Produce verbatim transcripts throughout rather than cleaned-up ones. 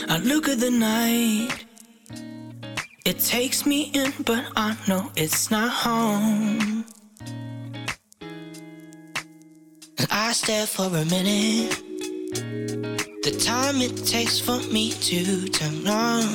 I look at the night, it takes me in, but I know it's not home. And I stare for a minute, the time it takes for me to turn on.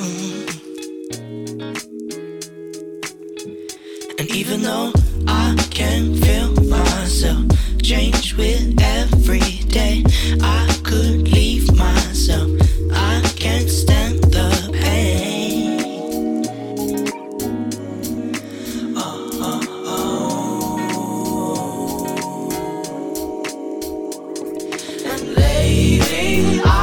And even though I can feel myself change with every day, I could leave myself, I can't stand the pain. Oh, oh, oh. And lately I